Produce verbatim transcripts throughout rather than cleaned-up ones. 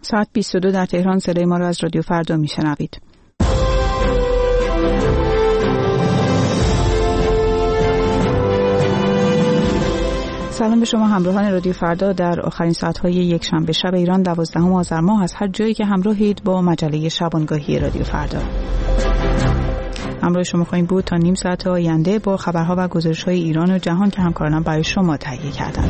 ساعت بیست و دو در تهران. صدای ما را از رادیو فردا میشنوید. سلام به شما همراهان رادیو فردا در آخرین ساعت‌های یک شنبه شب ایران دوازدهم آذر ماه از هر جایی که همراهید با مجله شبانگاهی رادیو فردا. همراه شما خواهیم بود تا نیم ساعت آینده با خبرها و گزارش‌های ایران و جهان که همکارانم برای شما تهیه کردند.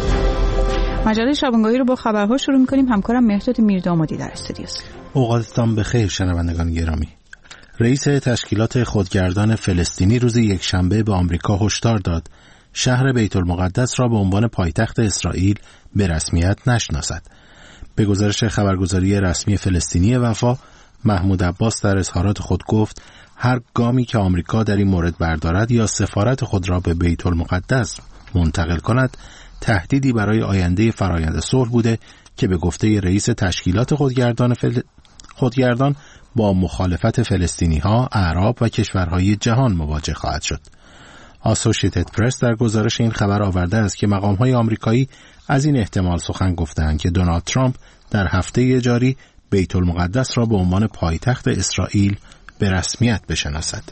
مجله شبانگاهی رو با خبرها شروع می‌کنیم. همکارم مهرداد میردامادی در استودیوست. اوقاتتان بخیر شنوندگان گرامی. رئیس تشکیلات خودگردان فلسطینی روز یکشنبه به آمریکا هشدار داد شهر بیت المقدس را به عنوان پایتخت اسرائیل به رسمیت نشناسد. به گزارش خبرگزاری رسمی فلسطینی وفا، محمود عباس در اظهارات خود گفت هر گامی که آمریکا در این مورد بردارد یا سفارت خود را به بیت المقدس منتقل کند تهدیدی برای آینده فرایند صلح بوده که به گفته رئیس تشکیلات خودگردان فل... خودگردان با مخالفت فلسطینی‌ها، اعراب و کشورهای جهان مواجه خواهد شد. آسوشیتد پرس در گزارش این خبر آورده است که مقام‌های آمریکایی از این احتمال سخن گفتند که دونالد ترامپ در هفته جاری بیت المقدس را به عنوان پایتخت اسرائیل به رسمیت بشناسد.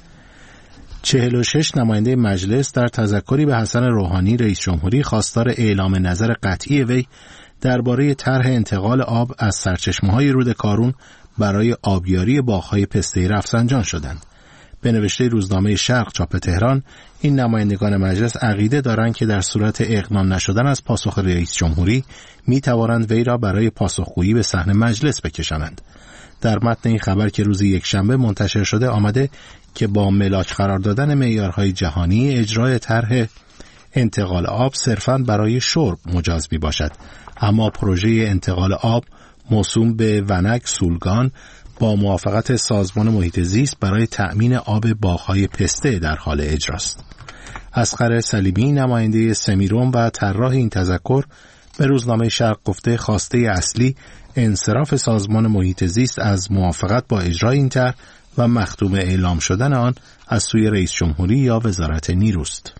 چهل و شش نماینده مجلس در تذکری به حسن روحانی رئیس جمهوری خواستار اعلام نظر قطعی وی درباره طرح انتقال آب از سرچشمه‌های رود کارون برای آبیاری باغ‌های پسته رفسنجان شدند. به نوشته روزنامه شرق چاپ تهران، این نمایندگان مجلس عقیده دارند که در صورت اقناع نشدن از پاسخ رئیس جمهوری می توانند وی را برای پاسخگویی به صحن مجلس بکشانند. در متن این خبر که روز یکشنبه منتشر شده آمده که با ملاک قرار دادن معیارهای جهانی اجرای طرح انتقال آب صرفاً برای شرب مجاز می باشد، اما پروژه انتقال آب موسوم به ونک سولگان با موافقت سازمان محیط زیست برای تأمین آب باغ‌های پسته در حال اجراست. اصغر سلیمی نماینده سمیروم و طراح این تذکر به روزنامه شرق گفته خواسته اصلی انصراف سازمان محیط زیست از موافقت با اجرای این طرح و مختوم اعلام شدن آن از سوی رئیس جمهوری یا وزارت نیروست.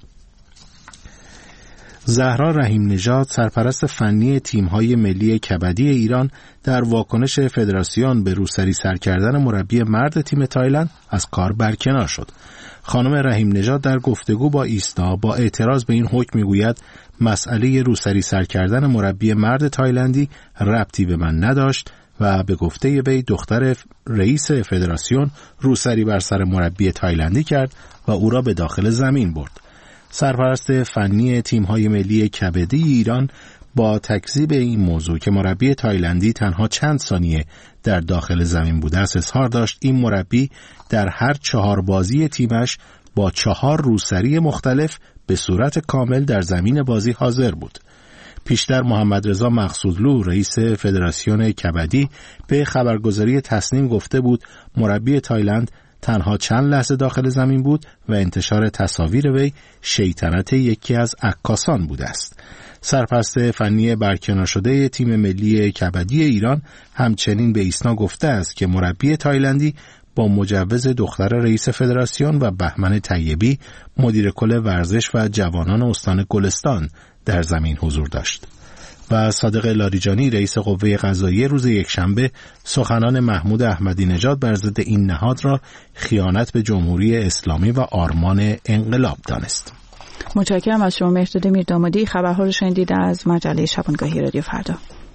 زهرا رحیم نژاد سرپرست فنی تیم‌های ملی کبدی ایران در واکنش فدراسیون به روسری سر کردن مربی مرد تیم تایلند از کار برکنار شد. خانم رحیم نژاد در گفتگو با ایسنا با اعتراض به این حکم میگوید مسئله روسری سر کردن مربی مرد تایلندی ربطی به من نداشت و به گفته وی دختر رئیس فدراسیون روسری بر سر مربی تایلندی کرد و او را به داخل زمین برد. سرپرست فنی تیم‌های ملی کبدی ایران با تکذیب این موضوع که مربی تایلندی تنها چند ثانیه در داخل زمین بوده است اظهار داشت این مربی در هر چهار بازی تیمش با چهار روسری مختلف به صورت کامل در زمین بازی حاضر بود. پیشتر محمد رضا مقصودلو رئیس فدراسیون کبدی به خبرگزاری تصنیم گفته بود مربی تایلند تنها چند لحظه داخل زمین بود و انتشار تصاویر وی شیطنت یکی از عکاسان بوده است. سرپرست فنی برکنار شده تیم ملی کبدی ایران همچنین به ایسنا گفته است که مربی تایلندی با مجوز دختر رئیس فدراسیون و بهمن طیبی مدیر کل ورزش و جوانان استان گلستان در زمین حضور داشت. و صادق لاریجانی رئیس قوه قضاییه روز یکشنبه سخنان محمود احمدی نژاد بر ضد این نهاد را خیانت به جمهوری اسلامی و آرمان انقلاب دانست. متشکرم از شما مهرداد میردامادی. خبرها رو شنیدید از مجله شبانگاهی رادیو فردا.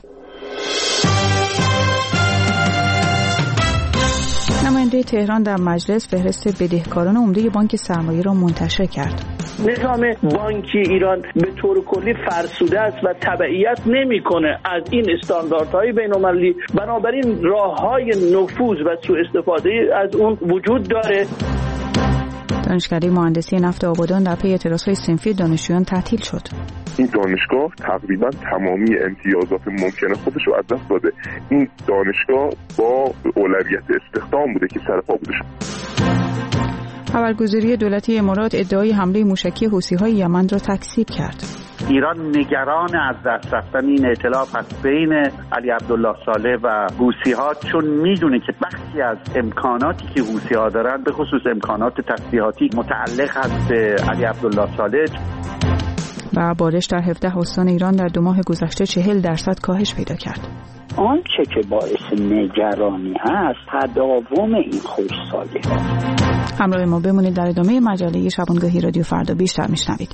نماینده تهران در مجلس فهرست بدهکاران عمده بانک سرمایه را منتشر کرد. نظام بانکی ایران به طور کلی فرسوده است و تبعیت نمی‌کنه از این استانداردهای بین‌المللی، بنابراین راه‌های نفوذ و سوء استفاده از اون وجود داره. دانشکده مهندسی نفت آبادان در پی اعتراضهای صنفی دانشجویان تعطیل شد. این دانشگاه تقریبا تمامی امتیازات ممکن خودش رو از دست داده. این دانشگاه با اولویت استخدام بوده که سر پا بوده شد. خبرگزاری دولتی امارات ادعای حمله موشکی حوثی‌های یمن را تکذیب کرد. ایران نگران از دست رفتن این ائتلاف است بین علی عبدالله صالح و حوثی‌ها، چون میدونه که بخشی از امکاناتی که حوثی‌ها دارن به خصوص امکانات تسلیحاتی متعلق است به علی عبدالله صالح. و بارش در هفده استان ایران در دو ماه گذشته چهل درصد کاهش پیدا کرد. آنچه که باعث نگرانی هست تداوم این خشکسالی هست. همراه ما بمونید، در ادامه مجله شبانگاهی رادیو فردا بیشتر میشنوید.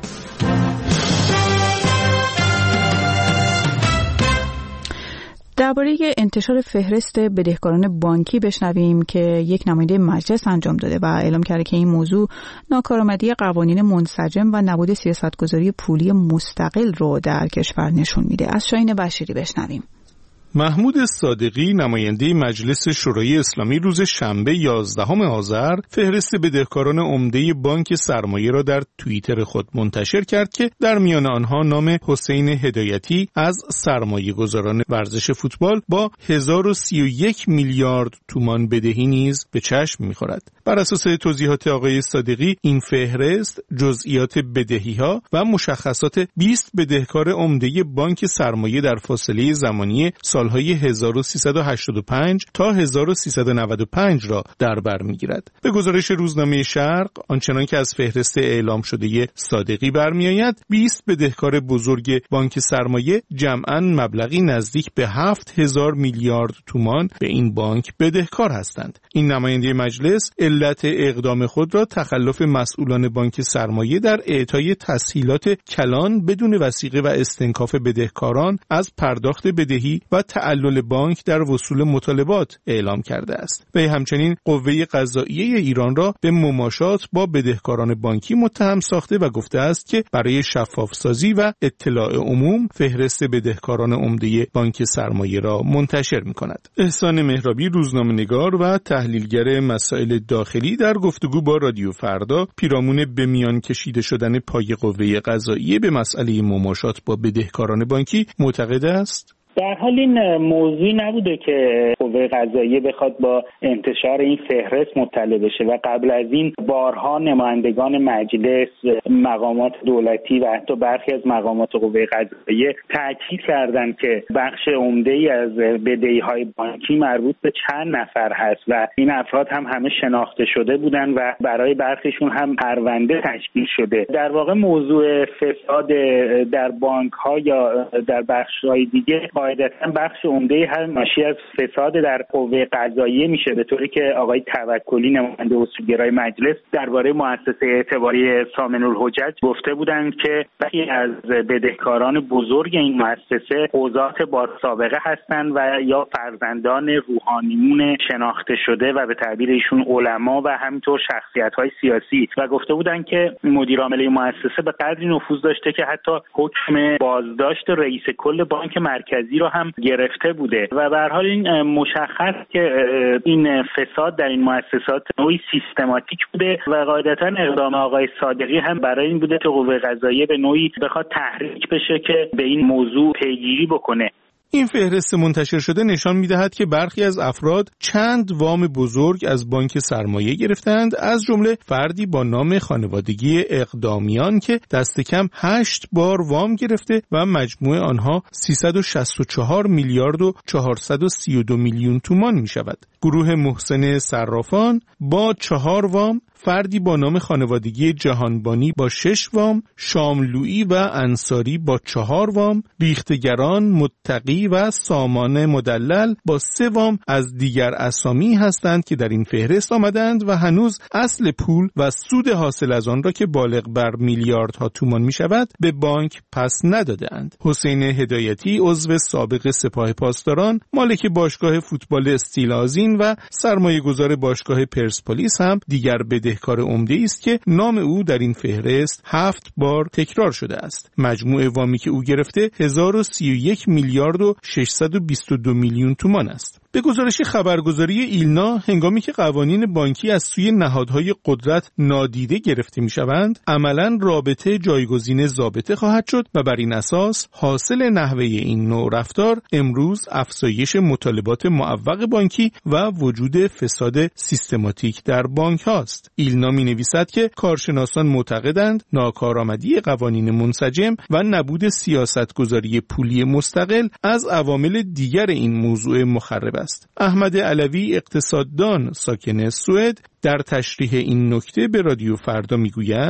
درباره انتشار فهرست بدهکاران بانکی بشنویم که یک نماینده مجلس انجام داده و اعلام کرده که این موضوع ناکارآمدی قوانین منسجم و نبود سیاستگذاری پولی مستقل رو در کشور نشون میده. از شاهین بشیری بشنویم. محمود صادقی نماینده مجلس شورای اسلامی روز شنبه یازدهم آذر فهرست بدهکاران عمده بانک سرمایه را در توییتر خود منتشر کرد که در میان آنها نام حسین هدایتی از سرمایه گذاران ورزش فوتبال با هزار و سی و یک میلیارد تومان بدهی نیز به چشم می‌خورد. بر اساس توضیحات آقای صادقی این فهرست جزئیات بدهی‌ها و مشخصات بیست بدهکار عمده بانک سرمایه در فاصله زمانی سالهای هزار و سیصد و هشتاد و پنج تا هزار و سیصد و نود و پنج را در بر می‌گیرد. به گزارش روزنامه شرق، آنچنان که از فهرست اعلام شده صادقی برمی‌آید، بیست بدهکار بزرگ بانک سرمایه جمعاً مبلغی نزدیک به هفت هزار میلیارد تومان به این بانک بدهکار هستند. این نماینده مجلس علت اقدام خود را تخلف مسئولان بانک سرمایه در اعطای تسهیلات کلان بدون وثیقه و استنکاف بدهکاران از پرداخت بدهی و تعلل بانک در وصول مطالبات اعلام کرده است. وی همچنین قوه قضاییه ایران را به مماشات با بدهکاران بانکی متهم ساخته و گفته است که برای شفافسازی و اطلاع عموم فهرست بدهکاران عمده بانک سرمایه را منتشر می‌کند. احسان مهرابی، روزنامه‌نگار و تحلیلگر مسائل داخلی، در گفتگو با رادیو فردا پیرامون به میان کشیده شدن پای قوه قضاییه به مسئله مماشات با بدهکاران بانکی معتقد است در حال این موضوعی نبوده که قوه قضاییه بخواد با انتشار این فهرست مطلع بشه و قبل از این بارها نمایندگان مجلس، مقامات دولتی و حتی برخی از مقامات قوه قضاییه تاکید کردند که بخش عمده‌ای از بدهی‌های بانکی مربوط به چند نفر هست و این افراد هم همه شناخته شده بودن و برای برخیشون هم پرونده تشکیل شده. در واقع موضوع فساد در بانک‌ها یا در بخش‌های دیگه قاعدتاً بخش عمده هم ناشی از فساد در قوه قضاییه میشه، به طوری که آقای توکلی نماینده اصولگرای مجلس درباره مؤسسه اعتباری ثامن الحجج گفته بودند که برخی از بدهکاران بزرگ این مؤسسه قضات با سابقه هستند و یا فرزندان روحانیون شناخته شده و به تعبیر ایشون علما و همینطور شخصیت‌های سیاسی و گفته بودند که مدیر عامل مؤسسه به قدری نفوذ داشته که حتی حکم بازداشت رئیس کل بانک مرکزی رو هم گرفته بوده و به هر حال این مشخص که این فساد در این مؤسسات نوعی سیستماتیک بوده و قاعدتاً اقدام آقای صادقی هم برای این بوده که قوه قضاییه به نوعی بخواد تحریک بشه که به این موضوع پیگیری بکنه. این فهرست منتشر شده نشان می‌دهد که برخی از افراد چند وام بزرگ از بانک سرمایه گرفتند، از جمله فردی با نام خانوادگی اقدامیان که دست کم هشت بار وام گرفته و مجموع آنها سیصد و شصت و چهار میلیارد و چهارصد و سی و دو میلیون تومان می‌شود. گروه محسن صرافان با چهار وام، فردی با نام خانوادگی جهانبانی با شش وام، شاملویی و انصاری با چهار وام، ریختگران، متقی و سامان مدلل با سه وام از دیگر اسامی هستند که در این فهرست آمدند و هنوز اصل پول و سود حاصل از آن را که بالغ بر میلیاردها تومان می شود به بانک پس ندادند. حسین هدایتی، عضو سابق سپاه پاسداران، مالک باشگاه فوتبال استیل آذین و سرمایه گذار باشگاه پرسپولیس هم دیگر بدهکار عمده است که نام او در این فهرست هفت بار تکرار شده است. مجموع وامی که او گرفته هزار و سی و یک میلیارد و ششصد و بیست و دو میلیون تومان است. به گزارش خبرگزاری ایلنا، هنگامی که قوانین بانکی از سوی نهادهای قدرت نادیده گرفته می‌شوند، عملاً رابطه جایگزین ضابطه خواهد شد و بر این اساس حاصل نحوه این نوع رفتار امروز افزایش مطالبات معوق بانکی و وجود فساد سیستماتیک در بانک هاست. ایلنا می‌نویسد که کارشناسان معتقدند ناکارآمدی قوانین منسجم و نبود سیاستگذاری پولی مستقل از عوامل دیگر این موضوع مخرب است. احمد علوی، اقتصاددان ساکن سوئد، در تشریح این نکته به رادیو فردا میگوید: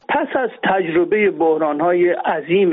پس از تجربه بحران‌های عظیم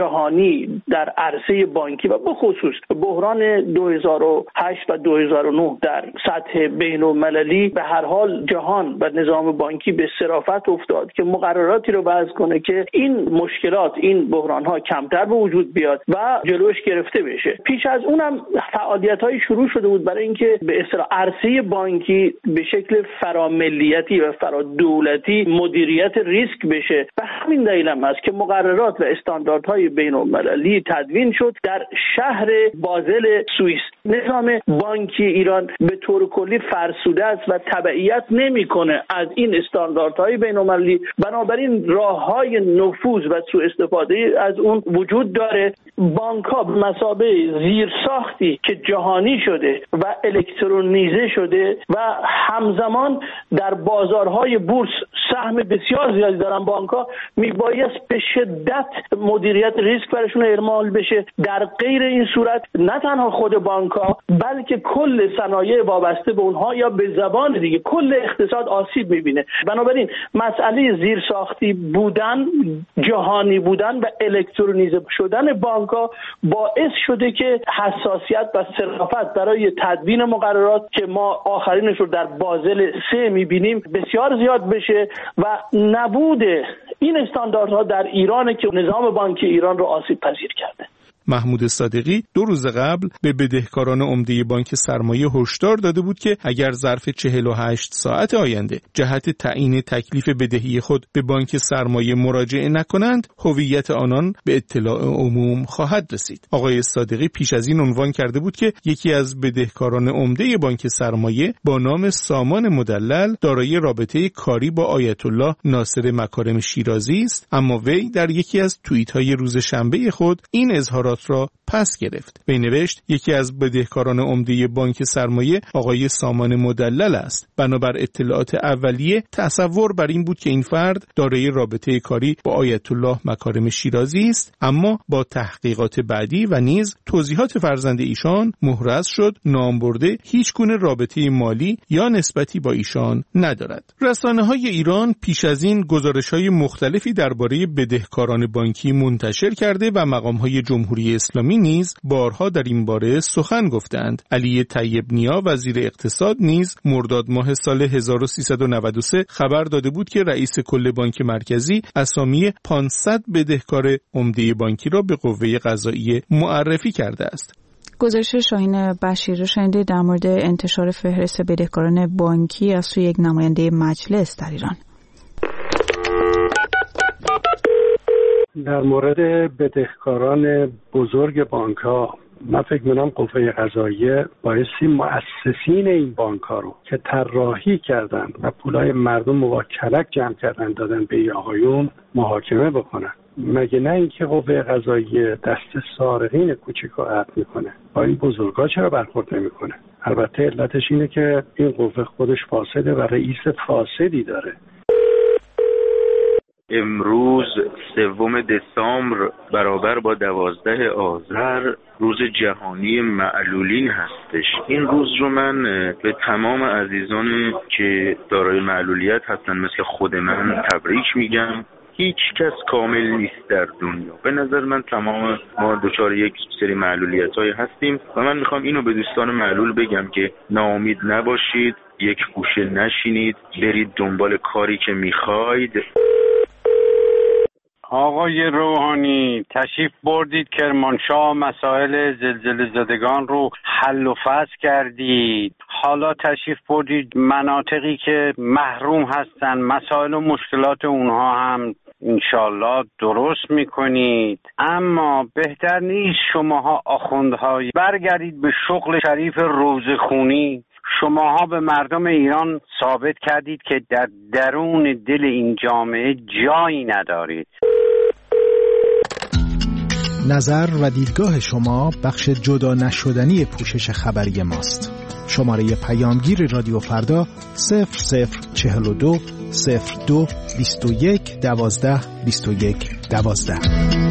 جهانی در عرصه بانکی و به خصوص بحران دو هزار و هشت و دو هزار و نه در سطح بین‌المللی، به هر حال جهان و نظام بانکی به صرافت افتاد که مقرراتی رو وضع کنه که این مشکلات، این بحران‌ها کمتر به وجود بیاد و جلوش گرفته بشه. پیش از اونم فعالیت‌های شروع شده بود برای اینکه به اصطلاح عرصه بانکی به شکل فراملیتی و فرادولتی مدیریت ریسک بشه. و همین دلیل هم است که مقررات و استانداردهای بین‌المللی تدوین شد. در شهر بازل سوئیس نظام بانکی ایران به طور کلی فرسوده است و تبعیت نمی‌کنه از این استانداردهای بین‌المللی، بنابراین راه‌های نفوذ و سوء استفاده از اون وجود داره. بانک‌ها به مثابه زیرساختی که جهانی شده و الکترونیزه شده و همزمان در بازارهای بورس سهم بسیار زیادی دارن، بانک‌ها میبایست به شدت مدیریت ریسک برشون اعمال بشه. در غیر این صورت نه تنها خود بانک‌ها بلکه کل صنایع وابسته به اونها یا به زبان دیگه کل اقتصاد آسیب میبینه. بنابراین مسئله زیرساختی بودن، جهانی بودن و الکترونیزه شدن بانک‌ها باعث شده که حساسیت و صرافت برای تدوین مقررات که ما آخرینش رو در بازل سه میبینیم بسیار زیاد بشه و نبود این استانداردها در ایران که نظام بانکی ایران رو آسیب پذیر کرده. محمود صادقی دو روز قبل به بدهکاران عمده بانک سرمایه هشدار داده بود که اگر ظرف چهل و هشت ساعت آینده جهت تعیین تکلیف بدهی خود به بانک سرمایه مراجعه نکنند، هویت آنان به اطلاع عموم خواهد رسید. آقای صادقی پیش از این عنوان کرده بود که یکی از بدهکاران عمده بانک سرمایه با نام سامان مدلل دارای رابطه کاری با آیت الله ناصر مکارم شیرازی است، اما وی در یکی از توییت‌های روز شنبه خود این اظهارات را پس گرفت. وی نوشت یکی از بدهکاران عمده بانک سرمایه آقای سامان مدلل است. بنابر اطلاعات اولیه تصور بر این بود که این فرد دارای رابطه کاری با آیت الله مکارم شیرازی است، اما با تحقیقات بعدی و نیز توضیحات فرزند ایشان محرز شد نامبرده هیچ گونه رابطه مالی یا نسبتی با ایشان ندارد. رسانه‌های ایران پیش از این گزارش‌های مختلفی درباره بدهکاران بانکی منتشر کرده و مقام‌های جمهوری اسلامی نیز بارها در این باره سخن گفتند. علی طیب نیا وزیر اقتصاد نیز مرداد ماه سال هزار و سیصد و نود و سه خبر داده بود که رئیس کل بانک مرکزی اسامی پانصد بدهکار عمده بانکی را به قوه قضاییه معرفی کرده است. گزارش شاهین بشیر شنیده در مورد انتشار فهرست بدهکاران بانکی از سوی یک نماینده مجلس در ایران. در مورد بدهکاران بزرگ بانک‌ها من فکر می‌کنم قوه قضاییه بایستی مؤسسین این بانک‌ها رو که طراحی کردن و پولای مردم موکلک جمع کردن دادن به این آقایون محاکمه بکنن. مگه نه اینکه قوه قضاییه دست سارقین کوچیک رو عقد میکنه، با این بزرگا چرا برخورد نمیکنه؟ البته علتش اینه که این قوه خودش فاسده و رئیس فاسدی داره. امروز سوم دسامبر برابر با دوازده آذر روز جهانی معلولین هستش. این روز رو من به تمام عزیزان که دارای معلولیت هستن مثل خود من تبریک میگم. هیچ کس کامل نیست در دنیا. به نظر من تمام ما دچار یک سری معلولیت های هستیم و من میخوام اینو به دوستان معلول بگم که ناامید نباشید، یک گوشه نشینید، برید دنبال کاری که میخواید. آقای روحانی تشریف بردید کرمانشاه، مسائل زلزله زدگان رو حل و فصل کردید. حالا تشریف بردید مناطقی که محروم هستن، مسائل و مشکلات اونها هم انشالله درست میکنید. اما بهتر نیست شماها آخوندهایی برگردید به شغل شریف روزخونی. شماها به مردم ایران ثابت کردید که در درون دل این جامعه جایی ندارید. نظر و دیدگاه شما بخش جدا نشدنی پوشش خبری ماست. شماره پیامگیر رادیو فردا صفر صفر چهل و دو صفر دو بیست و یک دوازده بیست و یک دوازده.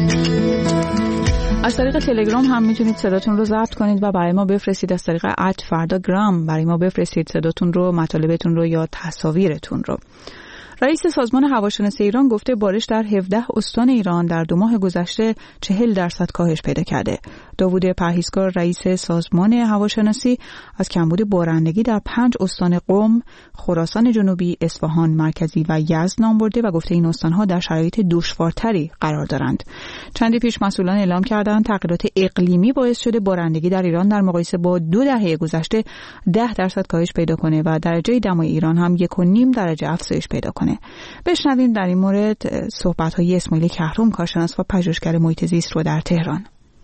از طریق تلگرام هم میتونید صداتون رو ضبط کنید و برای ما بفرستید. از طریق ات فردا گرام برای ما بفرستید صداتون رو، مطالبتون رو یا تصاویرتون رو. رئیس سازمان هواشناسی ایران گفته بارش در هفده استان ایران در دو ماه گذشته چهل درصد کاهش پیدا کرده. داوود پرهیزکار رئیس سازمان هواشناسی از کمبود بارندگی در پنج استان قم، خراسان جنوبی، اصفهان مرکزی و یزد نام برده و گفته این استان‌ها در شرایط دشوارتری قرار دارند. چندی پیش مسئولان اعلام کردند تغییرات اقلیمی باعث شده بارندگی در ایران در مقایسه با دو دهه گذشته ده درصد کاهش پیدا کنه و درجه دمای ایران هم یک و نیم درجه افزایش پیدا کنه. بشنویم در این مورد صحبت‌های اسماعیل کهرم کارشناس و پژوهشگر محیط زیست رو در تهران.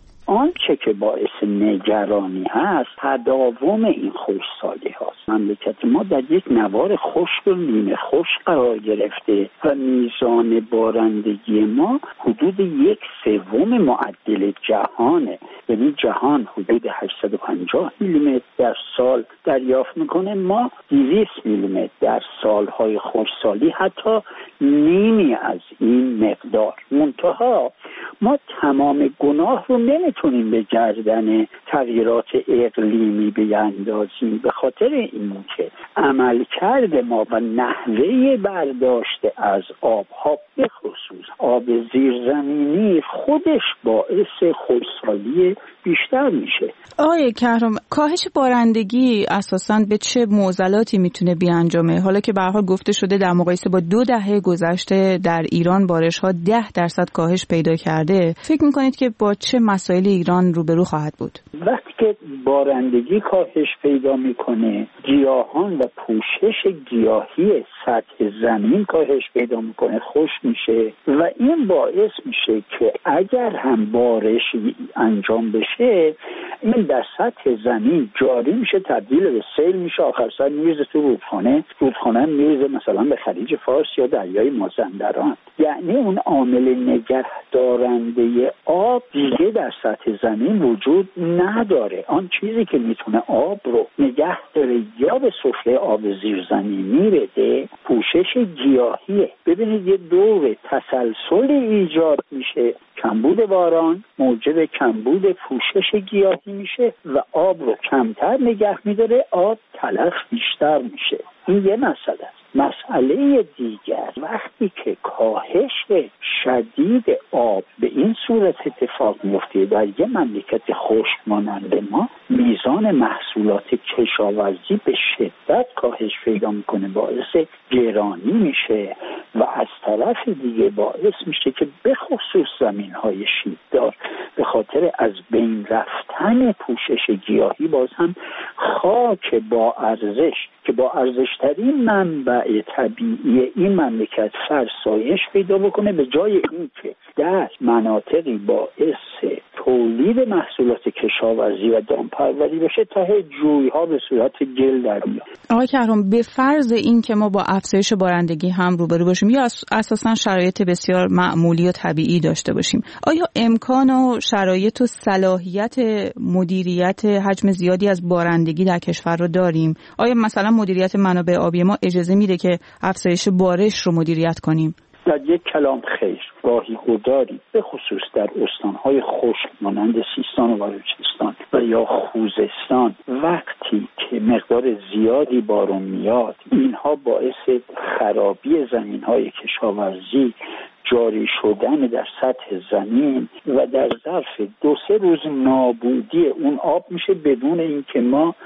آنچه که باعث نگرانی هست تداوم این خشکسالی هاست. مملکت ما در یک نوار خشک و نیمه خشک قرار گرفته و میزان بارندگی ما حدود یک سوم معدل جهانه. یعنی جهان حدود هشتصد و پنجاه میلیمتر در سال دریافت میکنه، ما دویست میلیمتر در سالهای خشکسالی، حتی نیمی از این مقدار. منتها ما تمام گناه رو نمیتونیم به گردن تغییرات اقلیمی بیاندازیم، به خاطر این که عملکرد ما و نحوه برداشت از آبها، به خصوص آب زیرزمینی، خودش باعث خشکسالی بیشتر میشه. آقای کهرم، کاهش بارندگی اساساً به چه معضلاتی میتونه بیانجامه؟ حالا که به هر حال گفته شده در مقایسه با دو دهه گذشته در ایران بارش‌ها ده درصد کاهش پیدا کرده، فکر میکنید که با چه مسائل ایران روبرو خواهد بود؟ وقتی که بارندگی کاهش پیدا میکنه، گیاهان و پوشش گیاهی سطح زمین کاهش پیدا میکنه، خشک میشه و این باعث میشه که اگر هم بارش انجام بشه، این در سطح زمین جاری میشه، تبدیل به سیل میشه، آخر سر میرزه تو رودخانه، رودخانه میرزه مثلا به خلیج فارس یا دریای مازندران. یعنی اون عامل نگهدارنده آب دیگه در سطح زمین وجود نداره. آن چیزی که میتونه آب رو نگه داره یا به سفره آب زیرزمینی بده، پوشش گیاهیه. ببینید یه دور تسلسلی ایجاد میشه، کمبود باران موجب کمبود پوشش گیاهی میشه و آب رو کمتر نگه میداره، آب تلف بیشتر میشه. این یه مسئله است. مسئله دیگر، وقتی که کاهش شدید آب به این صورت اتفاق میفته در یه مملکت خشک مانند ما، میزان محصولات کشاورزی به شدت کاهش پیدا میکنه، باعث گرانی میشه و از طرف دیگه باعث میشه که به خصوص زمینهای شیبدار به خاطر از بین رفتن پوشش گیاهی باز هم خاک با ارزش که با ارزشترین منبع طبیعی این مملکت فرسایش پیدا بکنه، به جای این که در مناطقی باعث تولید محصولات کشاورزی و دامپروری بشه، تا جوی‌ها به صورت گل در میاد. آقای کهرم، به فرض این که ما با افزایش بارندگی هم روبرو باشیم یا اساساً شرایط بسیار معمولی و طبیعی داشته باشیم، آیا امکان و شرایط و صلاحیت مدیریت حجم زیادی از بارندگی در کشور رو داریم؟ آیا مثلا مدیریت منابع آبی ما اجازه میده که افزایش بارش رو مدیریت کنیم؟ در یک کلام خیر، راهی گذاری به خصوص در استانهای خشک مانند سیستان و بلوچستان و یا خوزستان، وقتی که مقدار زیادی بارون میاد، اینها باعث خرابی زمینهای کشاورزی، جاری شدن در سطح زمین و در ظرف دو سه روز نابودی اون آب میشه، بدون اینکه ما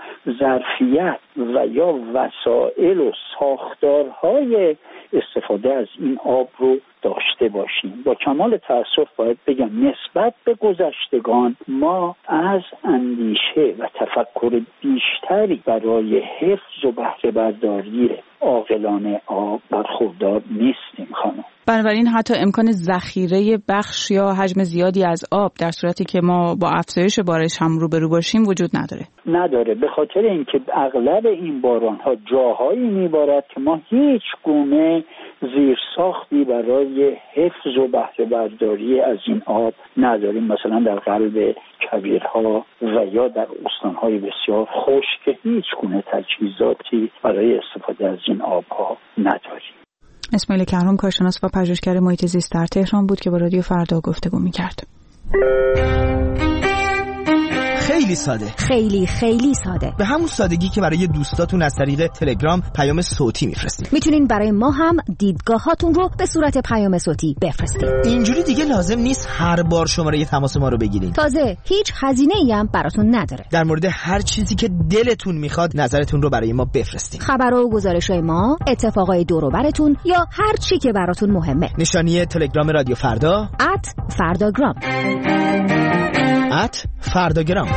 ظرفیت و یا وسایل و ساختارهای استفاده از این آب رو داشته باشیم. با کمال تأسف باید بگم نسبت به گذشتگان ما از اندیشه و تفکر بیشتری برای حفظ و بهره برداری عاقلانه آب برخوردار نیستیم خانم. بنابراین حتی امکان ذخیره بخش یا حجم زیادی از آب در صورتی که ما با افزایش بارش هم روبرو باشیم وجود نداره. نداره به خاطر اینکه اغلب این باران‌ها جاهایی میبارد که ما هیچ گونه زیرساختی برای حفظ و بهره برداری از این آب نداریم. مثلا در قلب کویرها و یا در استان‌های بسیار خشک که هیچ گونه تجهیزاتی برای استفاده از این آب‌ها نداریم. اسماعیل کهرم کارشناس و پژوهشگر محیط زیست در تهران بود که با رادیو فردا گفتگو می‌کرد. خیلی ساده، خیلی خیلی ساده، به همون سادگی که برای دوستاتون از طریق تلگرام پیام صوتی میفرستید. میتونین برای ما هم دیدگاهاتون رو به صورت پیام صوتی بفرستید. اینجوری دیگه لازم نیست هر بار شماره تماس ما رو بگیرین. تازه هیچ هزینه‌ای هم براتون نداره. در مورد هر چیزی که دلتون میخواد نظرتون رو برای ما بفرستید. خبر و گزارش‌های ما، اتفاقای دور و براتون یا هر چی که براتون مهمه. نشانی تلگرام رادیو فردا ات فرداگرام ات فرداگرام.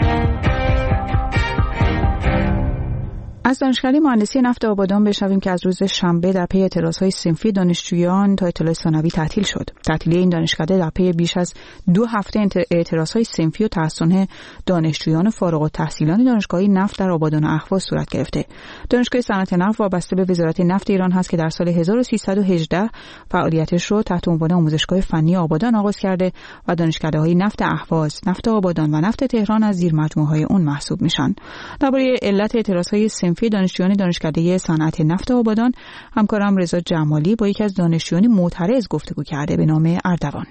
از دانشکده مهندسی نفت آبادان بشنویم که از روز شنبه در پی اعتراض‌های صنفی دانشجویان تا اطلاع ثانوی تعطیل شد. تعطیلی این دانشکده در پی بیش از دو هفته اعتراض‌های صنفی و تحصن دانشجویان فارغ التحصیلان دانشگاه نفت در آبادان و اهواز صورت گرفته. دانشگاه صنعت نفت وابسته به وزارت نفت ایران هست که در سال هزار و سیصد و هجده فعالیتش رو تحت عنوان آموزشگاه فنی آبادان آغاز کرده و دانشکده‌های نفت اهواز، نفت آبادان و نفت تهران از زیر مجموعه‌های اون محسوب میشن. درباره علت اعتراض‌های صنفی دانشجویان دانشکده صنعت نفت آبادان همکارم رضا جمالی با یکی از دانشجویان معترض گفتگو کرده به نام اردوان.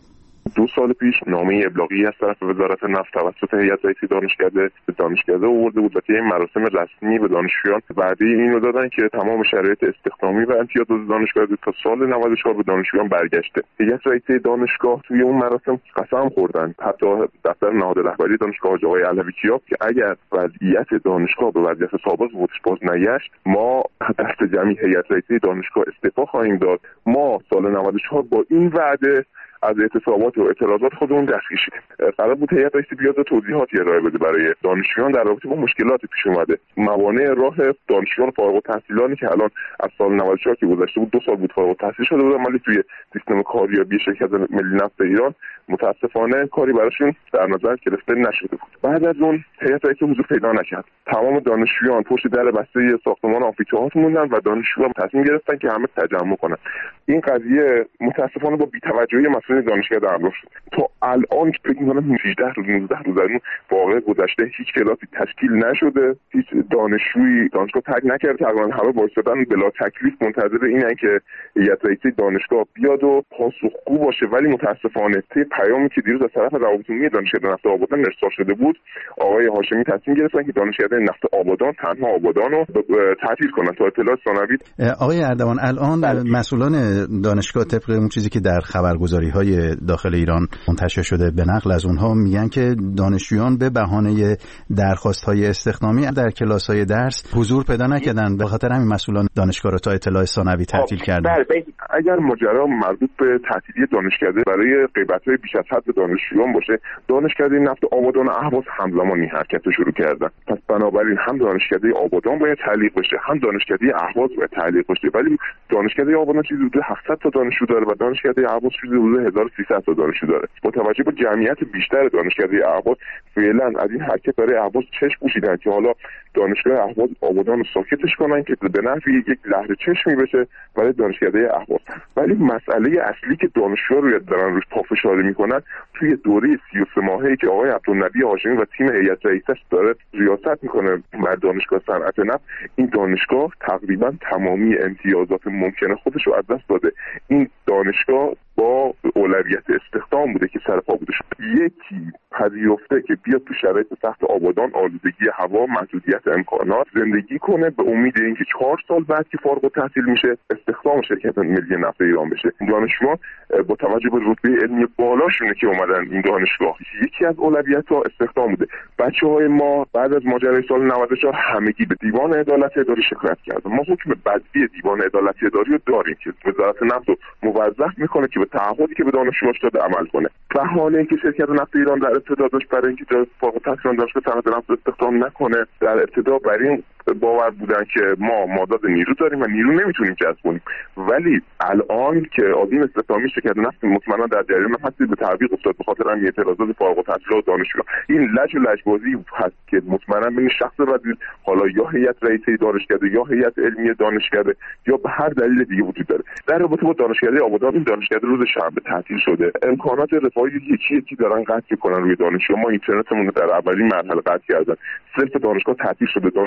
دو سال پیش نامه ابلاغی از طرف وزارت نفت توسط هیئت رئیسه دانشکده به دانشکده آورده بود و طی مراسم رسمی به دانشجویان وعده این رو دادن که تمام شرایط استخدامی و امتیازات دانشگاه تا سال نود و چهار به دانشجویان برگشته. هیئت رئیسه دانشگاه توی اون مراسم قسم خوردن، حتی دفتر نهاد رهبری دانشگاه آقای علوی کیاب، که اگر وضعیت دانشگاه به وضعیت سابق خودش باز نگشت ما دست جمعی هیئت رئیسه دانشگاه استعفا خواهیم داد. ما سال نود و چهار با این وعده از اعتصابات و اعتراضات خودمون دستگیر شدیم. قرار بود هیئت رئیسه بیاد توضیحاتی ارائه بده برای دانشجویان در رابطه با مشکلاتی پیش اومده. موانع راه دانشجویان فارغ التحصیلانی که الان از سال نود و چهار که گذشته بود دو سال بود فارغ التحصیل شده بودن، ولی توی سیستم کاریابی شرکت ملی نفت ایران متاسفانه کاری براشون در نظر گرفته نشده بود. بعد از اون هیئت رئیسه حضور پیدا نکرد. تمام دانشجویان پشت در بسته ساختمان آمفی‌تئاتر موندن و دانشجویان تصمیم گرفتن که همه تجمع کنن. این قضیه متاسفانه با بی‌توجهی مسئولین دانشکده همراه شد. تا الان فکر می‌کنم هجده روز نوزده روز از اون واقعه گذشته هیچ کلاسی تشکیل نشده، هیچ دانشجویی دانشگاه تگ نکرده، تقریبا همه وایسادن بلا تکلیف منتظر اینن که هیئت رئیسه دانشگاه بیاد و پاسخگو باشه. ولی متاسفانه طی پیامی که دیروز از طرف روابط عمومی دانشکده نفت آبادان ارسال شده بود، آقای هاشمی تصمیم گرفتن که دانشکده نفت آبادان تنها آبادان رو تعطیل کنن تا اطلاع ثانوی. آقای اردوان، الان مسئولان دانشگاه طبق اون چیزی که در خبرگزاری‌های داخل ایران منتشر شده به نقل از اونها میگن که دانشجویان به بهانه درخواست‌های استخدامی در کلاس‌های درس حضور پیدا نکردن، به خاطر همین مسئولان دانشگاه رو تا اطلاع ثانوی تعطیل کردن. اگر ماجرا مربوط به تعطیلی دانشکده برای غیبت‌های بیش از حد دانشجویان باشه، دانشکده نفت آبادان و اهواز همزمانی حرکت شروع کردن. پس بنابراین هم دانشکده آبادان باید تعلیق بشه، هم دانشکده اهواز باید تعلیق بشه. ولی دانشکده آبادان چیزی حدود هفتصد تا دانشجو داره و دانشکده اهواز چیزی حدود هزار و سیصد تا دانشجو داره. با توجه به جمعیت بیشتر دانشکده اهواز فعلا از این حرکت برای اهواز چشم پوشیدن که حالا دانشگاه اهواز آبادان رو ساکتش کنن که به نفع یک لهر چشمی بشه برای دانشکده اهواز. ولی مسئله اصلی که دانشجوها روی دارن روش پافشاری میکنن توی دوره سی و سه ماهه‌ای که آقای عبدالنبی هاشمی و تیم هیئت رئیسه‌اش داره ریاست میکنه بر دانشگاه صنعت نفت، این دانشگاه تقریبا تمامی امتیازات ممکن خودش رو از دست داده. این دانشگاه با اولویت استخدام بوده که سر پا بوده شد. یکی پذیرفته که بیاد تو شرایط سخت آبادان، آلودگی هوا، محدودیت امکانات زندگی کنه به امید اینکه چهار سال بعد که فارغ التحصیل میشه استخدام شرکت ملی نفت ایران بشه. دانشجویان با توجه به رتبه علمی بالاشونه که اومدن این دانشگاه، یکی از اولویت‌ها استخدام بوده. بچه‌های ما بعد از ماجرای سال نود و چهار همگی به دیوان عدالت اداری شکایت کردن. ما حکم بدوی دیوان عدالت اداری رو داریم که وزارت نفت رو موظف میکنه که به تعهدی که به دانشجوهاش داده عمل کنه. بهانه اینکه شرکت نفت ایران در ابتدا داشت برای اینکه فارغ التحصیلان دانشگاه صنعت نفت استخدام نکنه، در ابتدا برای این باور بودن که ما ماداد نیرو داریم و نیرو نمیتونیم جذب کنیم. ولی الان که آدیم استخدامی شرکت نفت مطمئنا در جریان هستی به تعویق افتاد به خاطر همین اعتراضات فارغ التحصیلان دانشجو، این لج و لجبازی هست که مطمئنا بین شخص وزیر، حالا یا هیئت رئیسه دانشکده یا هیئت علمی دانشکده یا به هر دلیل دیگه وجود داره. در رابطه با دانشکده آبادان، این دانشکده روز شنبه تعطیل شده. امکانات رفاهی یکی یکی دارن قطع می‌کنن روی دانشجو. ما اینترنتمون رو در اولین مرحله قطع کردن. صرف دانشگاه تعطیل شده، دانشجو دیشب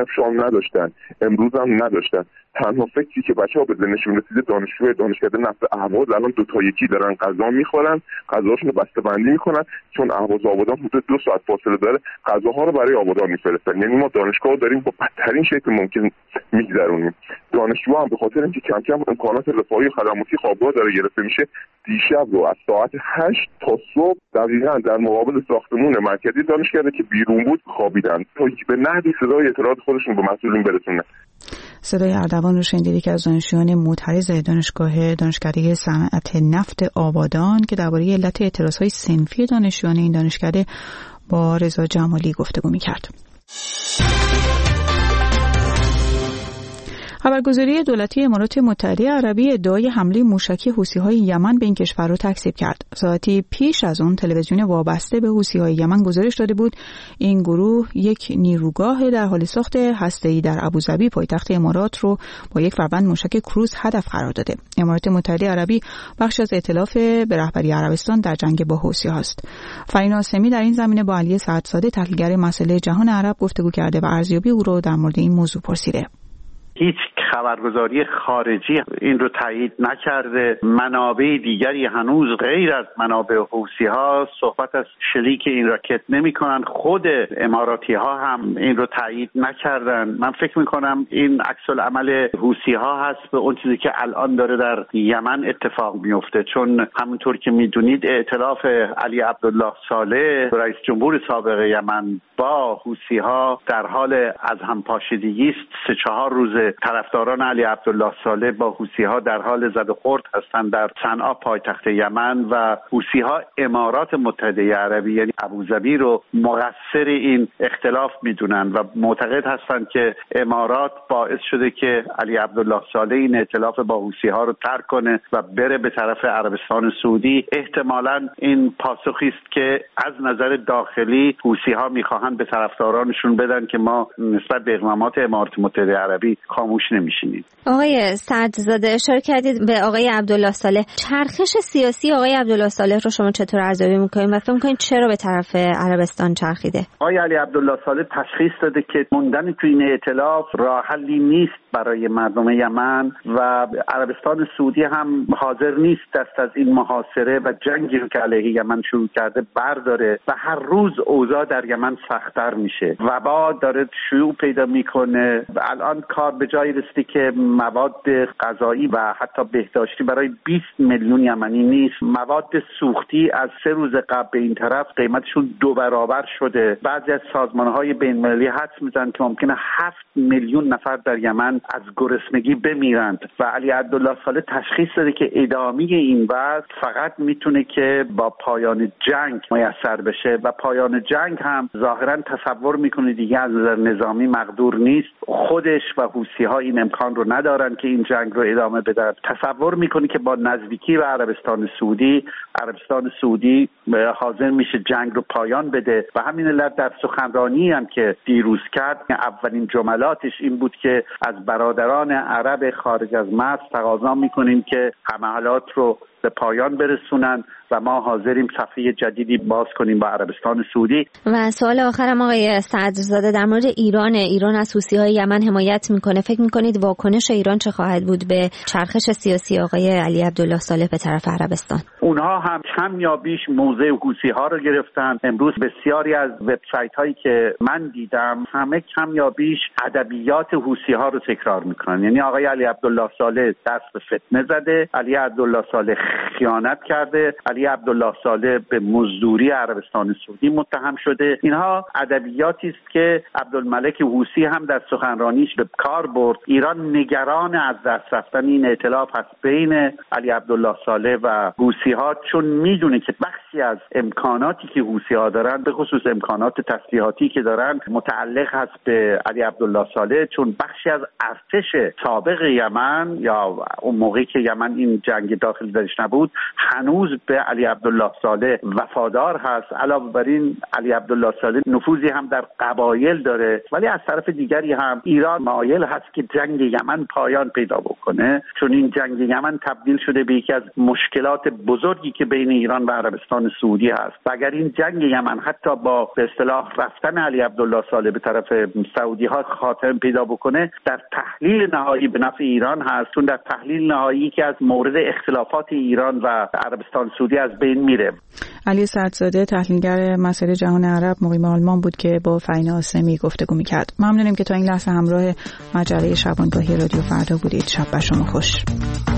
دیشب شام نداشتن، امروز هم نداشتن. تنها فکری که بچه‌ها به ذهنشون رسیده دانشجوی دانشکده نفت اهواز الان دو تا یکی دارن غذا میخورن، غذاشون رو بسته‌بندی میکنن، چون اهواز آبادان حدود دو ساعت فاصله داره، غذاها رو برای آبادان میفرستن. یعنی ما دانشگاه رو داریم با بدترین شکل ممکن میگذرونیم. دانشجوها هم به خاطر اینکه کم کم امکانات رفاهی و خدماتی خوابگاه داره گرفته میشه، دیشب رو از ساعت هشت تا صبح دقیقاً در مقابل ساختمون مرکزی دانشکده که بیرون بود خوابیدن تا به نحوی صدای اعتراض خودشون به مسئولین برسونن. صدای اردوان رو شنیدید که از دانشجویان معترض دانشگاه دانشکده صنعت نفت آبادان که درباره علت اعتراضهای صنفی دانشجویان این دانشکده با رضا جمالی گفتگو می‌کرد. خبرگزاری دولتی امارات متحده عربی ادعای حمله موشکی حوثی‌های یمن به این کشور را تکذیب کرد. ساعتی پیش از اون تلویزیون وابسته به حوثی‌های یمن گزارش داده بود این گروه یک نیروگاه در حال ساخت هسته‌ای در ابوظبی پایتخت امارات رو با یک فروند موشک کروز هدف قرار داده. امارات متحده عربی بخش از ائتلاف به رهبری عربستان در جنگ با حوثی‌ها است. فرین عاصمی در این زمینه با علی سعدزاده تحلیلگر مسائل جهان عرب گفتگو کرده و ارزیابی او را در مورد این موضوع پرسیده. هیچ خبرگزاری خارجی این رو تایید نکرده. منابع دیگری هنوز غیر از منابع حوثی ها صحبت از شلیک این راکت نمی کنن. خود اماراتی ها هم این رو تایید نکردن. من فکر می کنم این عکس العمل حوثی ها هست به اون چیزی که الان داره در یمن اتفاق میفته، چون همونطور که میدونید ائتلاف علی عبدالله صالح رئیس جمهور سابق یمن با حوثی ها در حال از هم پاشیدگی است. سه چهار روز طرفداران علی عبدالله صالح با حوثی ها در حال زد و خورد هستند در صنعا پایتخت یمن و حوثی ها امارات متحده عربی یعنی ابوظبی رو مقصر این اختلاف میدونن و معتقد هستند که امارات باعث شده که علی عبدالله صالح این ائتلاف با حوثی ها رو ترک کنه و بره به طرف عربستان سعودی. احتمالاً این پاسخی است که از نظر داخلی حوثی ها میخواهند به طرفدارانشون بدن که ما نسبت به اقدامات امارات متحده عربی خاموش نمیشینیم. آقای سعدزاده اشاره کردید به آقای عبدالله صالح. چرخش سیاسی آقای عبدالله صالح رو شما چطور ارزیابی میکنید و فکر میکنید چرا به طرف عربستان چرخیده؟ آقای علی عبدالله صالح تشخیص داده که موندن توی این ائتلاف راه حلی نیست برای مردم یمن و عربستان سعودی هم حاضر نیست دست از این محاصره و جنگی که علیه یمن شروع کرده برداره و هر روز اوضاع در یمن سخت‌تر میشه. وبا داره شیوع پیدا میکنه. الان کار به جایی رسیده که مواد غذایی و حتی بهداشتی برای بیست میلیون یمنی نیست. مواد سوختی از سه روز قبل به این طرف قیمتشون دو برابر شده. بعضی از سازمان‌های بین‌المللی حدس میزنن که ممکنه هفت میلیون نفر در یمن از گرسنگی بمیرند و علی عبدالله صالح تشخیص داده که ادامه این وضع فقط میتونه که با پایان جنگ میسر بشه و پایان جنگ هم ظاهرا تصور میکنه دیگه از نظر نظامی مقدور نیست. خودش و حوثی ها این امکان رو ندارن که این جنگ رو ادامه بدن. تصور میکنه که با نزدیکی به عربستان سعودی عربستان سعودی حاضر میشه جنگ رو پایان بده و همین علت در سخنرانی هم که دیروز کرد اولین جملاتش این بود که از برادران عرب خارج از مصر تقاضا میکنیم که حملات رو به پایان برسونن و ما حاضریم صفحه جدیدی باز کنیم با عربستان سعودی. و سوال آخرم آقای سعدزاده در مورد ایران. ایران از حوثی‌های یمن حمایت میکنه. فکر میکنید واکنش ایران چه خواهد بود به چرخش سیاسی آقای علی عبدالله صالح به طرف عربستان؟ اونها هم کم یا بیش موضع حوثی‌ها رو گرفتن. امروز بسیاری از وبسایت هایی که من دیدم همه کم یا بیش ادبیات حوثی‌ها رو تکرار میکنن. یعنی آقای علی عبدالله صالح دست به فتنه زده، علی عبدالله صالح خیانت کرده، علی عبدالله صالح به مزدوری عربستان سعودی متهم شده. اینها ادبیاتی است که عبدالملک حوثی هم در سخنرانیش به کار برد. ایران نگران از دست رفتن این ائتلاف هست بین علی عبدالله صالح و حوثی ها، چون میدونه که بخشی از امکاناتی که حوثی ها دارن به خصوص امکانات تسلیحاتی که دارن متعلق هست به علی عبدالله صالح، چون بخشی از ارتش سابق یمن یا اون موقعی که یمن این جنگ داخلی درش نبود هنوز به علی عبدالله صالح وفادار هست. علاوه بر این علی عبدالله صالح نفوذی هم در قبایل داره، ولی از طرف دیگری هم ایران مایل هست که جنگ یمن پایان پیدا بکنه، چون این جنگ یمن تبدیل شده به یکی از مشکلات بزرگی که بین ایران و عربستان عربستان سعودی هست و اگر این جنگ یمن حتی با به اصطلاح رفتن علی عبدالله صالح به طرف سعودی ها خاتمه پیدا بکنه، در تحلیل نهایی به نفع ایران هست، چون در تحلیل نهایی که از مورد اختلافات ایران و عربستان سعودی از بین میره. علی سعدزاده تحلیلگر مسائل جهان عرب مقیم آلمان بود که با فرینا قاسمی گفتگو می‌کرد. ممنونیم که تا این لحظه همراه مجله شبانگاهی رادیو فردا بودید. شب بر شما خوش.